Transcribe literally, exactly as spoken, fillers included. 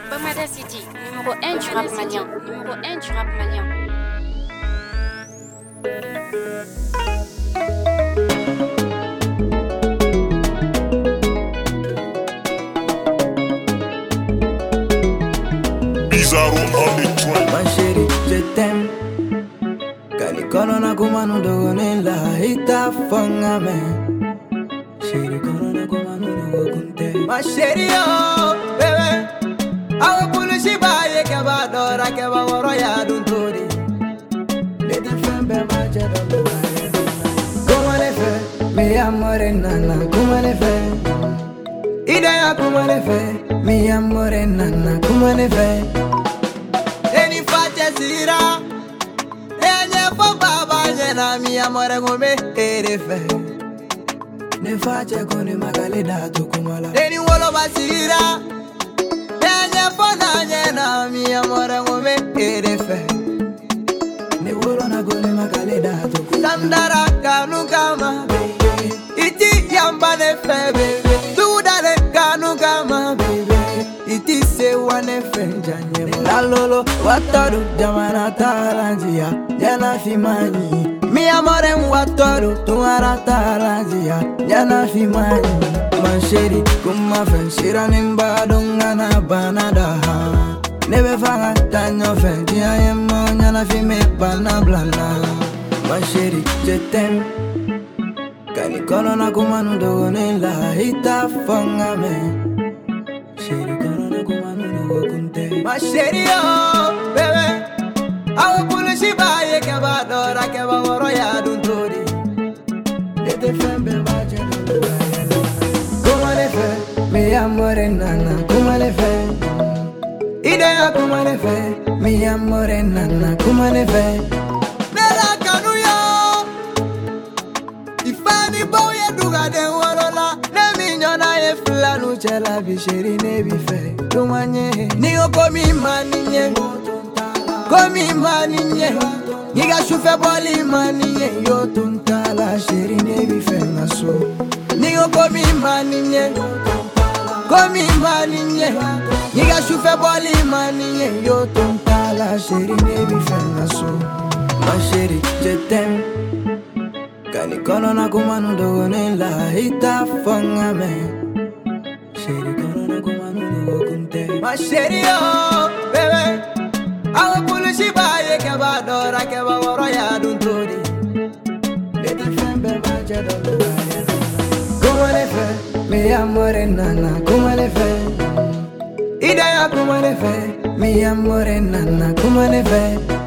Bamada City, numéro un du rap malien. Numéro un du rap malien. Bizarro on the track. Ma chérie, je t'aime. Kanikono na kumanu dogo nila hita fonga me. Chérie, kono na kumanu dogo kunte. Ma chérie, oh, bébé. Awa bulu shiba ye keba dora keba woro ya duntori. Lady fembe ma jeda luwa ya duna. Como le fe, mi amore nana, como le fe. Idea como le fe, mi amore nana, como le fe. Eni face sira, enye fo baba jena mi amore ngome ere fe. Ne face kone magale datu kumala. Eni wolo basira, enye fo na jena mi amore ngome ere fe. Ne wolo na gole magale datu kumala. Sandara kanu kama baby, iti yamba ne fe baby. Tudale kanu kama baby. Iti se wane fenjanye la lolo watoru jamana taranjia jana fimani mi amore watoru tuara taranjia jana fimani ma chérie kuma fenshira nimba dongana banada nebe fanga tanyo fenjia yemo jana fime bana blana ma chérie je t'aime kanikono na kumanu dogo nila hita fonga me. Ma chérie, oh, bébé. Awa bulu shiba ye keba dora keba woro ya duntori. Lete fembe ma jeda luwa ya duna. Como le fe, mi amore nana, como le fe. Idea como le fe, mi amore nana, como le fe. Nela kanu yo, ifani boye duga den wolola. Ne minyona ye flanu chela bi chérie ne bi fe. Tumanye, niyo komi maninye, komi maninye. Niga shufe boli maninye, yo tuntala chérie ne bi fe naso. Niyo komi maninye, komi maninye. Niga shufe boli maninye, yo tuntala chérie ne bi fe naso. Ma chérie, je t'aime. Kanikono na kumanu dogo nila hita fonga me. Chérie, kono na kumanu dogo kunte. Ma chérie, oh, bébé. Awa bulu shiba ye keba dora keba woro ya duntori. Lady fembe ma jeda luwa ya duna. Como le fe, mi amore nana, como le fe. Idea como le fe, mi amore nana, como le fe.